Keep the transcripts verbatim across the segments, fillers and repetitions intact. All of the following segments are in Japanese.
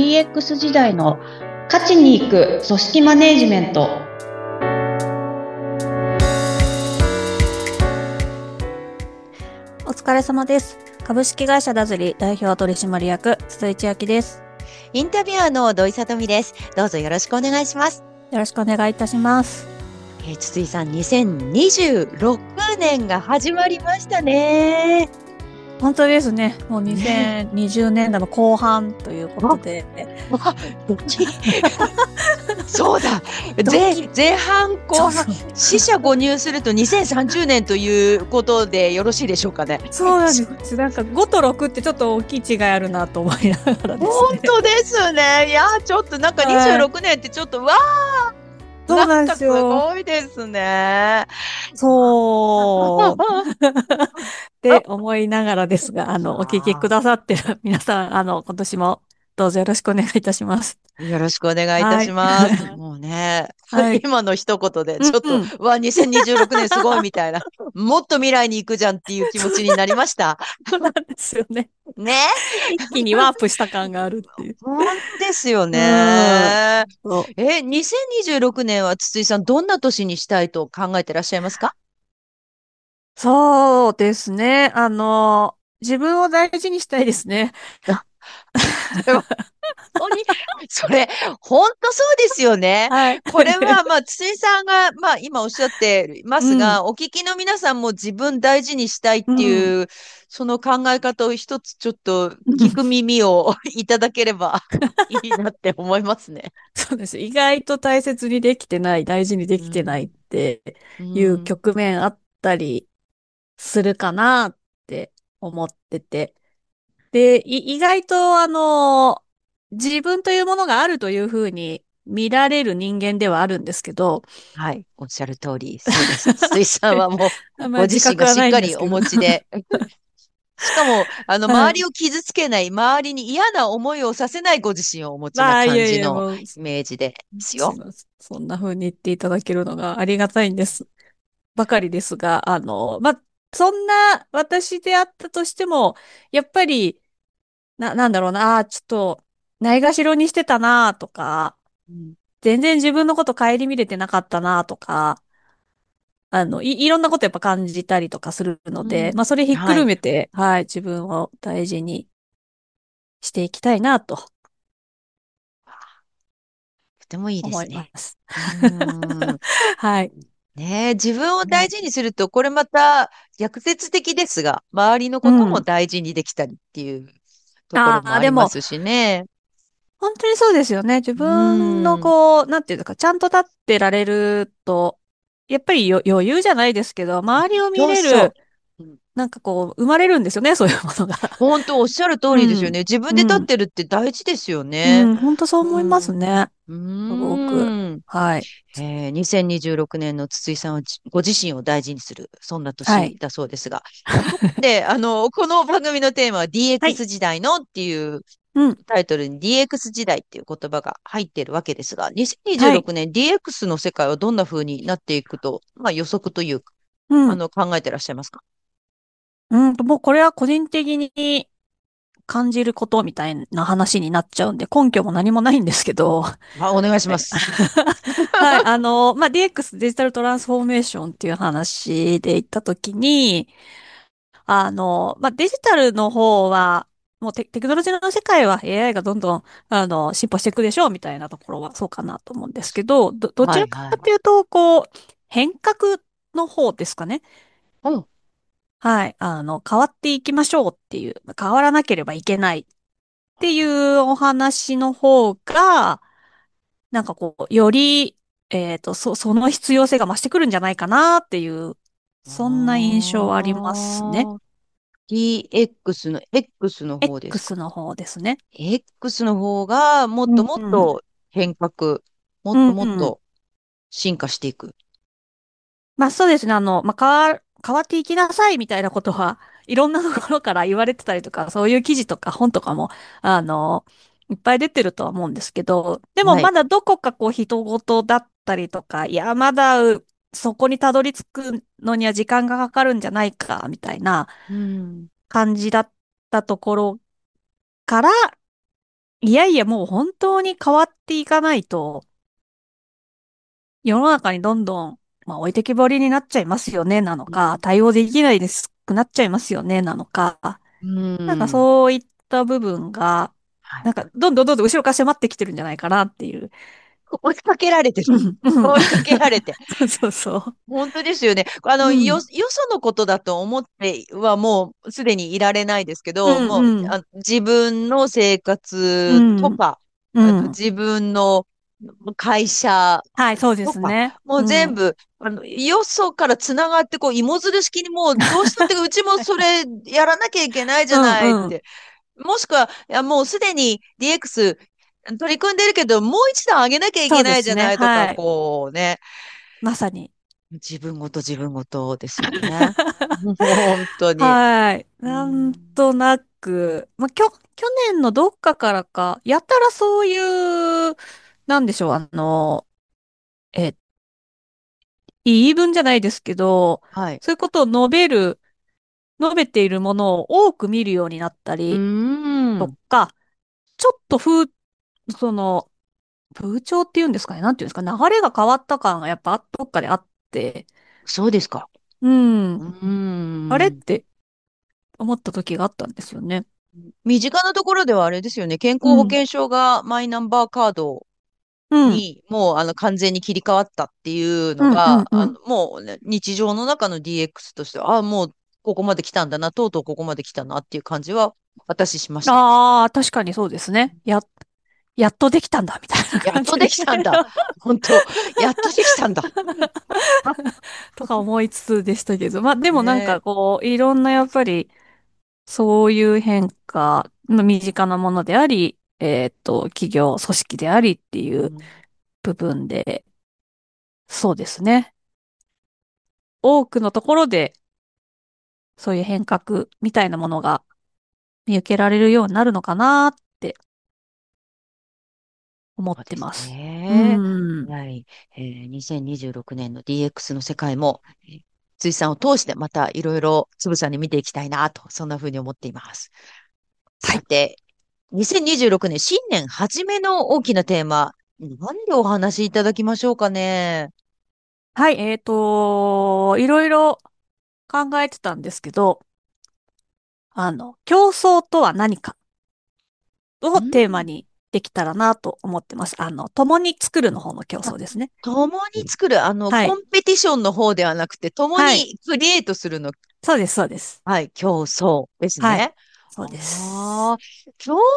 ィーエックス 時代の勝ちに行く組織マネジメント。 お疲れ様です。株式会社ダズリ代表取締役筒井千明です。 インタビュアーの土井さとみです。どうぞよろしくお願いします。 よろしくお願いいたします。 えー、筒井さん、にせんにじゅうろくねんが始まりましたね。 本当ですね。もうにせんにじゅうねんだの後半ということで。 ね、わドキそうだ前、前半後半四捨五入するとにせんさんじゅうねんということでよろしいでしょうかね。 そうなんです。なんかごとろくってちょっと大きい違いあるなと思いながらですね。 本当ですね。いやちょっとなんかにじゅうろくねんってちょっと、はい、わーそうなんですよ。 すごいですね。 そうって思いながらですが、あの、お聞きくださってる皆さん、あの、今年もどうぞよろしくお願いいたします。 よろしくお願いいたします。はい、もうね、はい、今の一言でちょっと、うんうん、わ、にせんにじゅうろくねんすごいみたいな、もっと未来に行くじゃんっていう気持ちになりました。 そうなんですよね。 ね。 一気にワープした感があるっていう。 本当ですよね。え、にせんにじゅうろくねんは筒井さん、どんな年にしたいと考えてらっしゃいますか？ そうですね。あの、自分を大事にしたいですね。 本当に、それ、本当そうですよね。はい、これは、まあ、筒井さんが、まあ、今おっしゃってますが、うん、お聞きの皆さんも自分大事にしたいっていう、うん、その考え方を一つちょっと聞く耳をいただければいいなって思いますね。 そうです。意外と大切にできてない、大事にできてないっていう局面あったりするかなって思ってて。で、意外とあの、自分というものがあるというふうに見られる人間ではあるんですけど。 はい、おっしゃる通り、そうです。筒井さんはもう、ご自身がしっかりお持ちで。しかも、あの、周りを傷つけない、周りに嫌な思いをさせないご自身をお持ちな感じのイメージですよ。 そんな風に言っていただけるのがありがたいんです。ばかりですが、あの、ま、そんな私であったとしても、やっぱり、な、なんだろうな、ちょっと、ないがしろにしてたなとか、うん、全然自分のこと顧みれてなかったなとか、あの、い、いろんなことやっぱ感じたりとかするので、うん、まあ、それひっくるめて、はい、はい、自分を大事にしていきたいなと。とてもいいですね。 思います。はい。 ねえ、自分を大事にすると、これまた逆説的ですが、周りのことも大事にできたりっていうところもありますしね。うん、 本当にそうですよね。自分のこう、なんていうか、ちゃんと立ってられると、やっぱり余裕じゃないですけど、周りを見れる、そうそう、なんかこう、生まれるんですよね、そういうものが。 本当、おっしゃる通りですよね。うん、自分で立ってるって大事ですよね。 うん、本当そう思いますね。 うん。 すごく。はい。 えー、にせんにじゅうろくねんの筒井さんはご自身を大事にする、そんな年だそうですが。はい、で、あの、この番組のテーマは ディーエックス 時代のっていうタイトルに ディーエックス 時代っていう言葉が入っているわけですが、にせんにじゅうろくねん、はい、ディーエックス の世界はどんな風になっていくと、まあ予測というか、うん、あの、考えてらっしゃいますか？ うん、もうこれは個人的に感じることみたいな話になっちゃうんで、根拠も何もないんですけど。 あ、お願いします。 はい、あの、まあ、ディーエックス、デジタルトランスフォーメーションっていう話で言ったときに、あの、まあ、デジタルの方は、もうテ、テクノロジーの世界は エーアイ がどんどん、あの、進歩していくでしょうみたいなところはそうかなと思うんですけど、ど、どちらかというと、こう、変革の方ですかね。 うん。 はい。あの、変わっていきましょうっていう、変わらなければいけないっていうお話の方が、なんかこう、より、えっと、そ、その必要性が増してくるんじゃないかなっていう、そんな印象はありますね。 ディーエックス の X の方ですか？ X の方ですね。 X の方がもっともっうんと変革、もっともっうん。 と進化していく。 まあそうですね。あの、まあ変わ、変わっていきなさいみたいなことは、いろんなところから言われてたりとか、そういう記事とか本とかも、あの、いっぱい出てるとは思うんですけど、でもはい。 まだどこかこう人事だったりとか、いや、まだそこにたどり着くのには時間がかかるんじゃないか、みたいなうん。 感じだったところから、 いやいや、もう本当に変わっていかないと、世の中にどんどん、まあ、置いてきぼりになっちゃいますよね、なのうか、対応でん。 きないですくなっちゃいますよね、なのか、 うなんかん。 そういった部分が、 はい。 なんかどんどんどんどん後ろから迫ってきてるんじゃないかなっていう。 追いかけられてる。 うん、うん。 追いかけられて。 そうそうそう。 本当ですよね。あの、よ、 うん。 よそのことだと思ってはもうすでにいられないですけうど、もう、 んうん。 あ、自分の生う活とん。 か、あの、 うん。 自分の会社はい、そうでとか、 すね。 もううん。 全部、あの、よそからつながって、こう、芋づる式にもう、どうしたって、うちもそれやらなきゃいけないじゃうんうん。 ないって。もしくは、いや、もうすでに ディーエックス 取り組んでるけど、もう一段上げなきゃいそうけないじゃですね。 ないとか、 はい。 こうね。 まさに。 自分ごと自分ごとですよね。もう本当に。 はい。 うなんん。 となく、まあ、きょ、去年のどっかからか、やたらそういう、なんでしょう、あの、え、言い分じゃないですけど、 はい。 そういうことを述べる、述べているものを多く見るようになったうーりとん。 か、ちょっと風、その、風潮っていうんですかね、なんていうんですか、流れが変わった感がやっぱどっかであって、 そうですか。 ううん、あれっーん。 て思った時があったんですよね。 身近なところではあれですよね。健うん、 康保険証がマイナンバーカードうん、 にもうあの完全に切り替わったっていううん、うのが、 ん、うん。 あのもうね、日常の中の ディーエックス としては、あ、もうここまで来たんだな、とうとうここまで来たなっていう感じは私しました。 ああ、確かにそうですね。や、やっとできたんだ、みたいなやっとで感じできたんだ。本当、やっとできたんだ。 とか思いつつでしたけど、まあでもなんねかこう、いろんなやっぱり、そういう変化の身近なものであり、えっと、企業、組織でありっていううん。 部分で、そうですね。多くのところで、そういう変革みたいなものが見受けられるようになるのかなって思っそうですてます。うね。 ん。 はい。えーにせんにじゅうろくねんの ディーエックス の世界も、えー辻さんを通してまたいろいろつぶさに見ていきたいなと、そんなふうに思っています。 はい。 さて、にせんにじゅうろくねん新年初めの大きなテーマ、何でお話しいただきましょうかね。 はい、えっと、いろいろ考えてたんですけど、あの、競争とは何かうをテーマん。 にできたらなと思ってます。あの、共に作るの方の競あ、 争ですね。 共に作る、あの、 はい。 コンペティションの方ではなくて、共はい。 にクリエイトするの、 そうです、そうです。 はい、競争ですはい。 ね。 そうです。 ああ、競争という、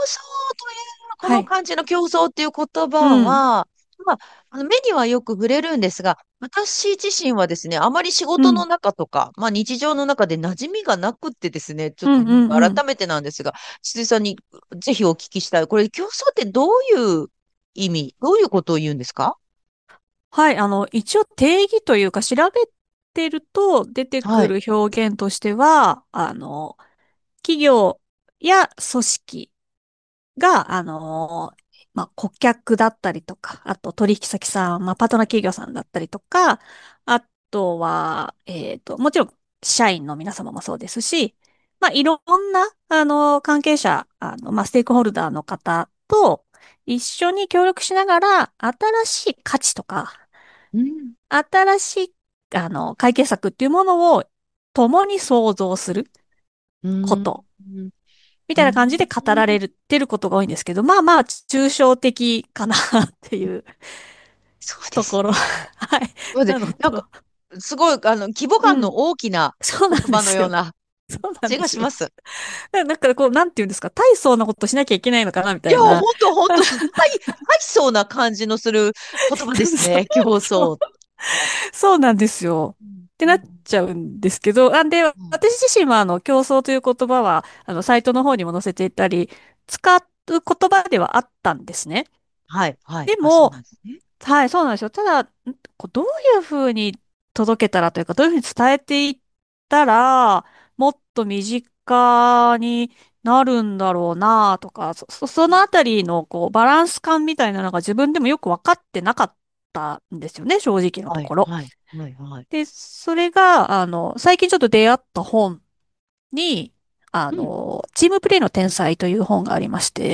こはい。 の漢字の競争っていう言うん。 葉は、まあ、あの目にはよく触れるんですが、私自身はですね、あまり仕うん。 事の中とか、まあ日常の中で馴染みがなくってですね、ちょっとうん、うん、うん。 改めてなんですが、筒井さんにぜひお聞きしたい。これ競争ってどういう意味、どういうことを言うんですか？ はい。あの、一応定義というか調べてると出てはい。 くる表現としては、あの、企業や組織が、あのーまあ、顧客だったりとか、あと取引先さん、まあ、パートナー企業さんだったりとか、あとは、えっと、もちろん、社員の皆様もそうですし、まあ、いろんな、あのー関係者、あの、まあ、ステークホルダーの方と一緒に協力しながら、新しい価値とか、 うん。 新しい、あの、解決策っていうものを共に創造するうん。 ことみうん。 たいな感じで語られてることが多いんですけど、まあまあ、抽象的かなっていうそうでところ。 すね。 はい。 そうで、 なのなんか、 と、 すごい、あの、規模感のうん。 大きなそうなん言葉のですよ。 ようなそうなん気ですよ。 がします。 ななんかこう、なんていうんですか、大層なことしなきゃいけないのかなみいや、 たいな。 本当本当す、はい、はいそうな感じのする言葉ですそうね。競そう。 争。 そうなんですよ。 うん。 ってなっうん。 ちゃうんですけど、なんで、 うん。 私自身はあの、競争という言葉は、あの、サイトの方にも載せていたり、使う言葉ではあったんですね。 はい、はい。あ、そうでも、 なんですね。 はい、そうなんですよ。ただ、んこうどういうふうに届けたらというか、どういうふうに伝えていったら、もっと身近になるんだろうなとか、そ、そそのあたりのこうバランス感みたいなのが自分でもよく分かってなかったんですよね、正直なとはい、 ころ。 はい、はい、はい。 で、それが、あの、最近ちょっと出会った本に、あうん。 の、チームプレイの天才という本がありまして、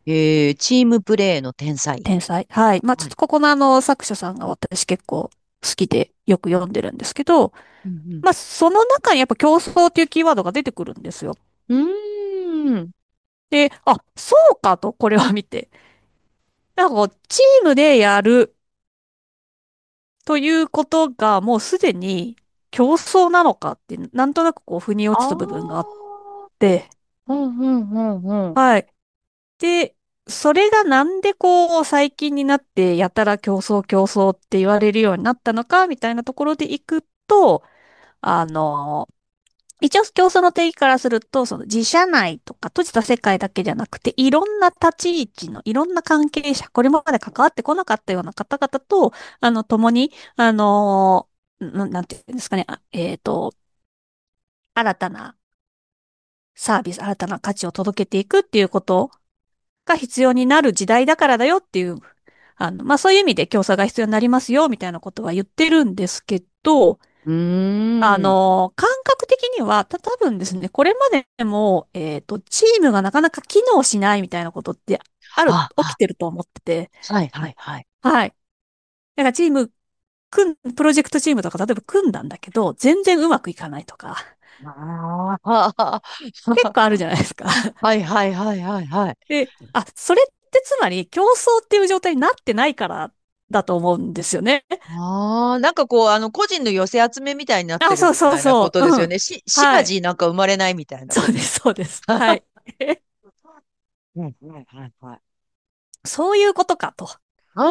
えー、チームプレーの天才。 天才。はい。まあ、ちょはい。 っとここのあの、作者さんが私結構好きでよく読んでるんですけど、 うんまあ、その中にやっぱ競争っていうキーワードが出てくるんですよ。 うん。うーん。 で、あ、そうかと、これを見て。なんかこう、チームでやるということがもうすでに競争なのかって、なんとなくこう、腑に落ちた部分があっあて、 あ、うんうんうんうん。 はい。で、それがなんでこう、最近になってやたら競争競争って言われるようになったのか、みたいなところでいくと、あの、一応競争の定義からすると、その自社内とか閉じた世界だけじゃなくて、いろんな立ち位置のいろんな関係者、これまで関わってこなかったような方々と、あの、共に、あの、ななんていうんですかね、あえっと、新たなサービス、新たな価値を届けていくっていうことが必要になる時代だからだよっていう、あの、まあ、そういう意味で競争が必要になりますよ、みたいなことは言ってるんですけど、 うあーん。 の、感覚的には、た、多分ですね、これまでも、えっと、チームがなかなか機能しないみたいなことってある、 あ、 起きあ、 てると思ってて、 はいはいはい。 はい。だからチーム、組ん、プロジェクトチームとか、例えば組んだんだけど、全然うまくいかないとか、 ああ、 結構あるじゃないですか。 はいはいはいはいはい。 で、あ、それってつまり競争っていう状態になってないからだと思うんですよね。 ああ、なんかこう、あの、個人の寄せ集めみたいになってあ、 るそうみたいなこそうそう。うん。 とですよね。し、シナはい。 ジーなんか生まれないみたいなこと。 そうです、そうです。はい。 うんはいはいはい。 そういうことか、とうん。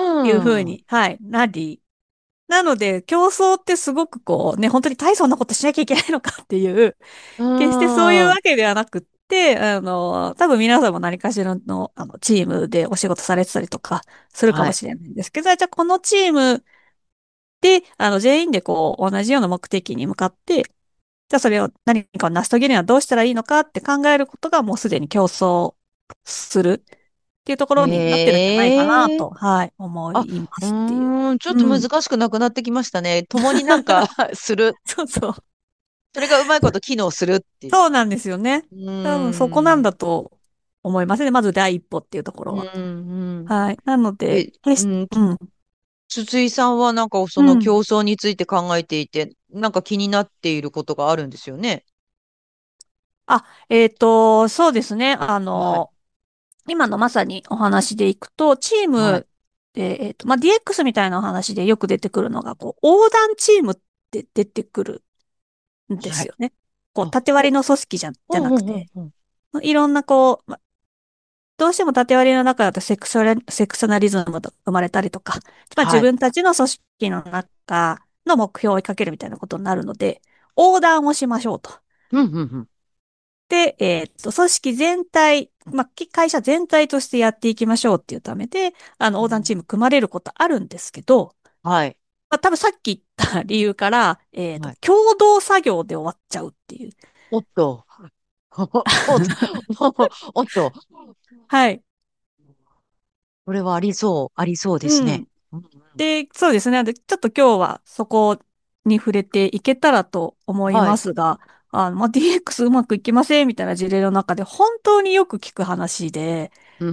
いうふうに、はい、なり、なので、競争ってすごくこうね、本当に大層なことしなきゃいけないのかっていう、 う決してそういうん。うわけではなくって、あの、多分皆さんも何かしらの、あの、チームでお仕事されてたりとかするかはい。 もしれないんですけど、じゃあこのチームで、あの、全員でこう、同じような目的に向かって、じゃあそれを何かを成し遂げるにはどうしたらいいのかって考えることがもうすでに競争するっていうところになってるんじゃないかなへえ。 と、はい、思あ、 いまうすっていう。 ーん、ちょっとうん。 難しくなくなってきましたね。共になんかする。 そうそう。 それがうまいこと機能するっていう。 そうなんですよね。 う多分そこなんーん。 だと思いますね。まず第一歩っていうところうは。 ん、うん。 はい。なので、 え、 決し、 うん、 うん。 筒井さんはなんかそうん。 の競争について考えていて、なんか気になっていることがあるんですよね。 あ、えっと、そうですね。あはい。 の、今のまさにお話でいくと、チーはい。 ムで、えっと、まあ、ディーエックス みたいなお話でよく出てくるのが、こう、横断チームって出てくるんではい。 すよね。こう、 あ、 縦割ほ、 りの組織じゃ、じゃほんほんほんなくて、 ほん。 いろんなこう、まどうしても縦割りの中だとセクショラ、セクショナリズムが生まれたりとか、まあ、自はい。 分たちの組織の中の目標を追いかけるみたいなことになるので、横断をしましょうと。 うん、うん、うん。 で、えーっと、組織全体、まあ、き会社全体としてやっていきましょうっていうためで、あの、横断チーム組まれることあるんですけど、 はい。 まあ、多分さっき言った理由から、えーっと、 はい。 共同作業で終わっちゃうっていう。 おっと。おっと。おっと。 はい。 これはありそう。ありそうですね。 うん。 うんうん。 で、そうですね。で、ちょっと今日はそこに触れていけたらと思いはい。 ますが、あの、まあ、ディーエックス うまくいきませんみたいな事例の中で本当によく聞く話で、 うん。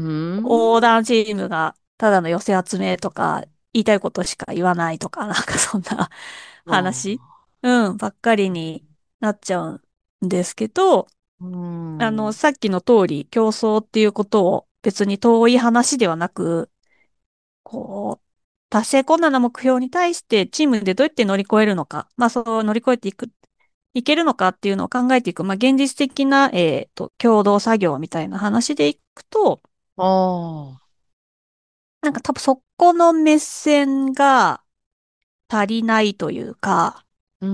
横断チームがただの寄せ集めとか、言いたいことしか言わないとか、なんかそんな話、 あうん、ばっかりになっちゃうんですけど、 ーうあの、 ん。 さっきの通り、競争っていうことを別に遠い話ではなく、こう、達成困難な目標に対してチームでどうやって乗り越えるのか、まあそう乗り越えていく、いけるのかっていうのを考えていく、まあ現実的な、えっと、共同作業みたいな話でいくと、 ああ。 なんか多分そこの目線が足りないというか、 うん。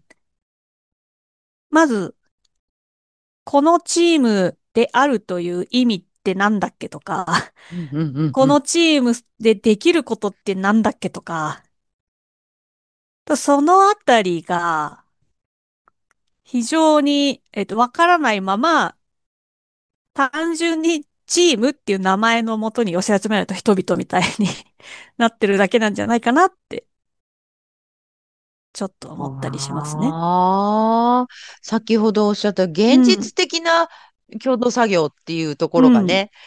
まず、このチームであるという意味ってなんだっけとか、 うん、うん、うん、 こうん。 のチームでできることってなんだっけとか、そのあたりが非常に、えっと、わからないまま、単純にチームっていう名前のもとに寄せ集められた人々みたいになってるだけなんじゃないかなって、ちょっと思ったりしますね。 ああ。先ほどおっしゃったう現ん。 実的な共同作業っていうとこうん。 ろがね、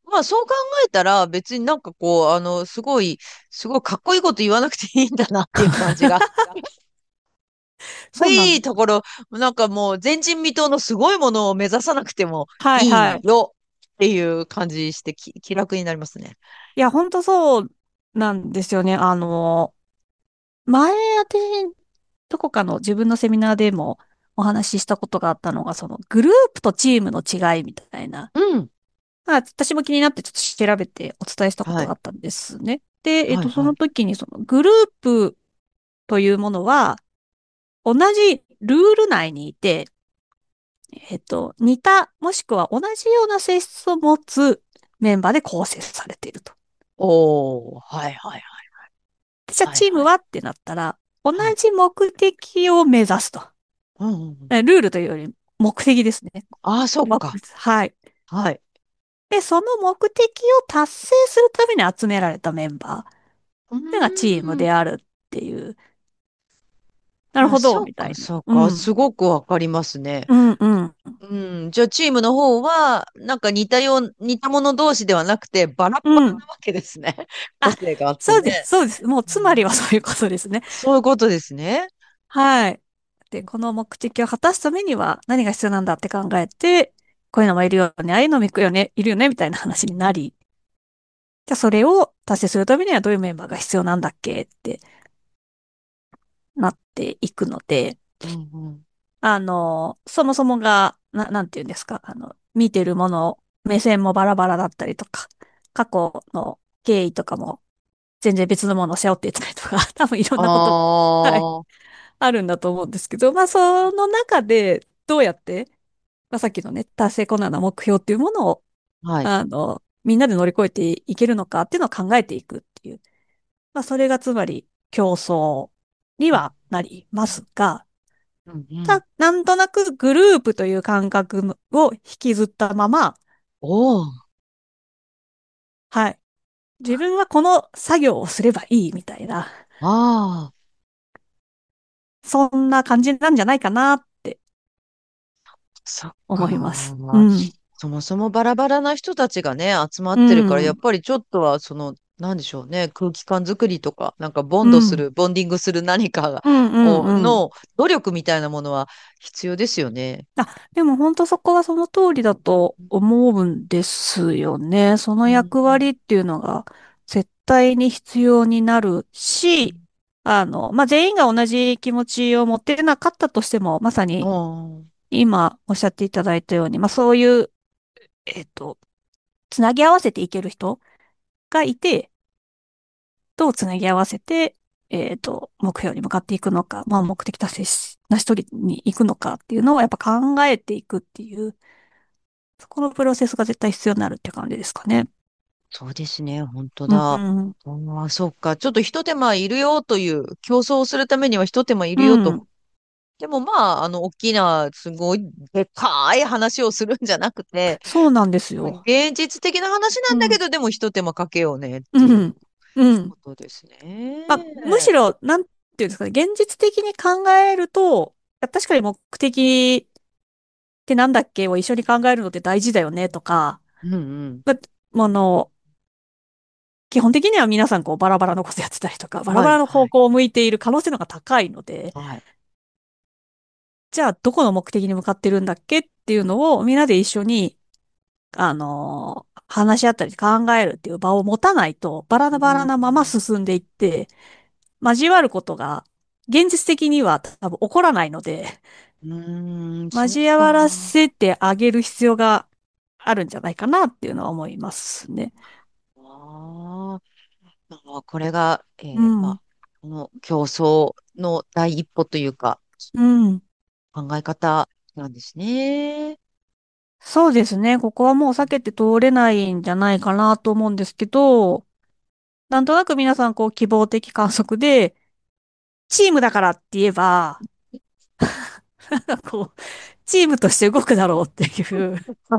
まあそう考えたら別になんかこう、あの、すごい、すごいかっこいいこと言わなくていいんだなっていう感じが。かっこいいそうなんです。 ところ、なんかもう前人未到のすごいものを目指さなくてもはいはい。 いいよっていう感じしてき気楽になりますね。 いや、本当そうなんですよね。あの、前、私、どこかの自分のセミナーでもお話ししたことがあったのが、そのグループとチームの違いみたいな。 うん。 まあ、私も気になってちょっと調べてお伝えしたこはい。 とがあったんですね。で、えっと、そはいはい。 の時にそのグループというものは、同じルール内にいて、えっと、似た、もしくは同じような性質を持つメンバーで構成されていると。 おー、はいはいでじゃあ、チームはいはい。 はってなったら、同はい。 じ目的を目指すと。 うんうんうん。 えルールというより目的ですね。 ああ、そっ目か。 はい。 はい。 で、その目的を達成するために集められたメンバーうがチームーん。 であるっていう、なるあ、 ほど、 そっか、 みたいな。 そっか。 うん。 すごくわかりますね。 うん、うん。 うん。じゃあ、チームの方は、なんか似たよう、似た者同士ではなくて、バラッうバラん。 なわけですね。個あ、 性があってね。 そうです、そうです。もう、つまりはうん、 そういうことですね。 そういうことですね。 はい。で、この目的を果たすためには何が必要なんだって考えて、こういうのもいるよね、ああいうのもいるよね、いるよね、みたいな話になり、じゃあそれを達成するためにはどういうメンバーが必要なんだっけってなっていくので、 うんうん。 あの、そもそもが、な、なんていうんですか、あの、見てるもの、目線もバラバラだったりとか、過去の経緯とかも全然別のものを背負っていたりとか、多分いろんなことが、はい、 ああ、 あるんだと思うんですけど、まあ、その中でどうやって、まあ、さっきのね、達成困難な目標っていうものを、 はい。 あの、みんなで乗り越えていけるのかっていうのを考えていくっていう。まあ、それがつまり競争にうんはなりますが、 うんうん。 た、なんとなくグループという感覚を引きずったまま、 おお、 はい。自分はこの作業をすればいいみたいな、 ああ、 そんな感じなんじゃないかなってそっ思います。うか。 ん。 そもそもバラバラな人たちがね、集まうってるから、やっん。 ぱりちょっとは、その、なんでしょうね、空気感作りとか、なんかボうん。 ンドする、ボンディングする何かが、 うんうんをうん。 の努力みたいなものは必要ですよね。 あ、でも本当そこはその通りだと思うんですよね。そのうん。 役割っていうのが絶対に必要になるし、あの、まあ、全員が同じ気持ちを持ってなかったとしても、まさうにん。 今おっしゃっていただいたように、まあ、そういう、えっと、つなぎ合わせていける人がいて、どうつなぎ合わせて、えっと、目標に向かっていくのか、まあ、目的達成し、成し遂げに行くのかっていうのをやっぱ考えていくっていう、そこのプロセスが絶対必要になるって感じですかね。 そうですね、本当うだ。 ん、 ああ、そっか。ちょっと一手間いるよという、競争をするためには一手間いうるよと。 ん、 でもまあ、あの、大きな、すごい、でっかい話をするんじゃなくて、 そうなんですよ。 現実的な話なうん、 んだけど、でも一手間かけようねっていううん、うこん。 とですまあ、むしね。 ろ、なんていうんですかね、現実的に考えると、確かに目的ってなんだっけを一緒に考えるのって大事だよねとか、 うんうん。 まあ、あの、基本的には皆さんこうバラバラのことやってたりとか、バラはい、 バラのはい、 方向を向いている可能性の方が高いので、 はい。 じゃあどこの目的に向かってるんだっけっていうのをみんなで一緒に、あのー話し合ったり考えるっていう場を持たないと、バラうバラなままん、 進んでいって、交わることが現実的には多分起こらないので、 うーん、そっ交わらか。 せてあげる必要があるんじゃないかなっていうのは思いますね。 ああ、まあこれが、えうん。 ーまあ、この競争の第一歩というか、 うん。 考え方なんですね。 そうですね。ここはもう避けて通れないんじゃないかなと思うんですけど、なんとなく皆さんこう希望的観測で、チームだからって言えば、なんかこう、チームとして動くだろうっていう。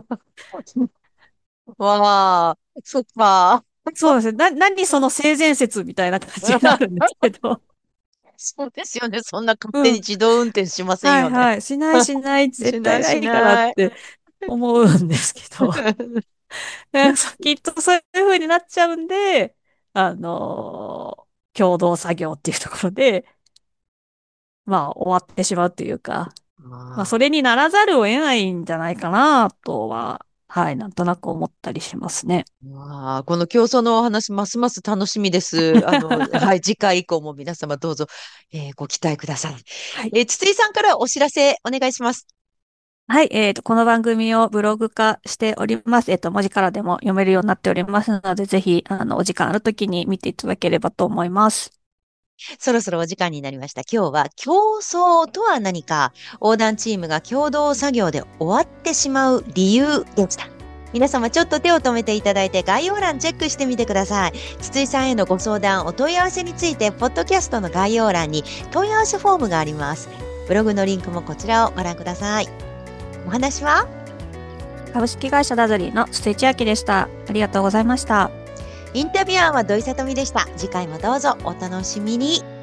わあ、そっか。 そうですね。な、何その性善説みたいな感じになるんですけど。 そうですよね。そんな勝手にうん。 自動運転しませんよね。 はいはい。しないしない。絶しないし対ないからっない。 て思うんですけど。 ねそうきっとそういう風になっちゃうんで、あのー共同作業っていうところで、まあ、終わってしまうというか、まあ、それにならざるを得ないんじゃないかな、とは、はい、なんとなく思ったりしますね。 わあ、この競争のお話、ますます楽しみです。あの、はい、次回以降も皆様どうぞ、えーご期待ください。 はい。 えー筒井さんからお知らせお願いします。 はい、えっと、この番組をブログ化しております。えっと、文字からでも読めるようになっておりますので、ぜひ、あの、お時間あるときに見ていただければと思います。 そろそろお時間になりました。今日は競争とは何か、横断チームが共同作業で終わってしまう理由でした。皆様ちょっと手を止めていただいて概要欄チェックしてみてください。筒井さんへのご相談、お問い合わせについて、ポッドキャストの概要欄に問い合わせフォームがあります。ブログのリンクもこちらをご覧ください。お話は株式会社ダズリーの筒井千明でした。ありがとうございました。 インタビュアーは土井さとみでした。次回もどうぞお楽しみに。